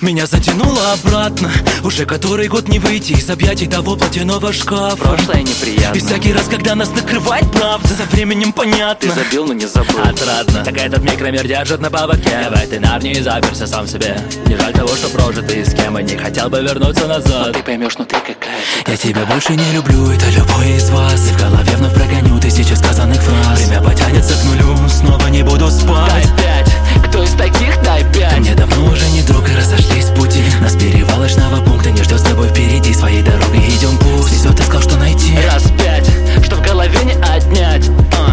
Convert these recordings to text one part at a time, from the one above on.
Меня затянуло обратно. Уже который год не выйти из объятий того платяного шкафа. Прошлое неприятно. И всякий раз, когда нас накрывает правда, со временем понятно. Ты забил, но не забыл. Отрадно. Так этот микромир держит на поводке. В этой нарнии заперся сам себе. Не жаль того, что прожито и с кем и не хотел бы вернуться назад. Но ты поймешь внутри какая-то. Я тебя больше не люблю, это любой из вас. И в голове вновь прогоню тысячи сказанных фраз. Время потянется к нулю, снова не буду спать. Дай 5, кто из таких, дай 5. Ты мне давно уже не друг и разошлись пути. Нас перевалочного пункта не ждет с тобой впереди. Своей дорогой идем пусть. Везет, искал, что найти. Раз 5, что в голове не отнять.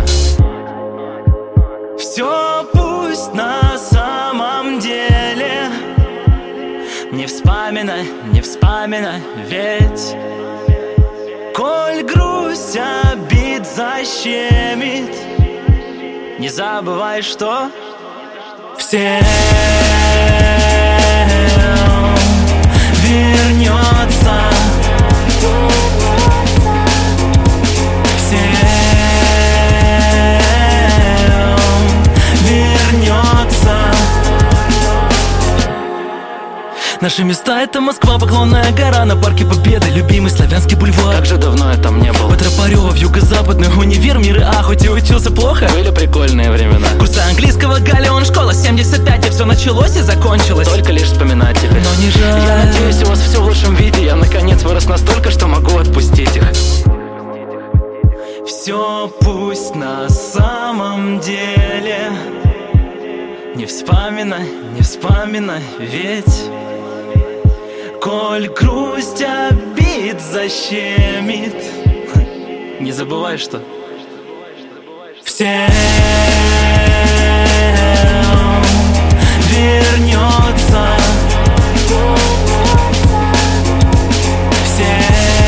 Все пусть на самом деле. Не вспоминай, не вспоминай, ведь коль грусть обид защемит, не забывай, что всем вернется. Всем вернется. Наши места — это Москва, Поклонная гора, на Парке Победы, любимый Славянский бульвар. Как же давно я там не был. Тропарёва в юго-западный универ, мир, а хоть и учился плохо. Были прикольные времена. Курсы английского, Галеон, школа 75, и все началось и закончилось. Только лишь вспоминать теперь. Но не жаль. Я надеюсь, у вас все в лучшем виде. Я наконец вырос настолько, что могу отпустить их. Все пусть на самом деле. Не вспоминай, не вспоминай, ведь коль грусть обид защемит, не забывай, что всем вернется. Всем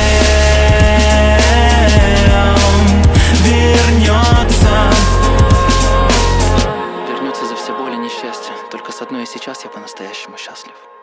вернется. Вернется за все боли и несчастья. Только с одной и сейчас я по-настоящему счастлив.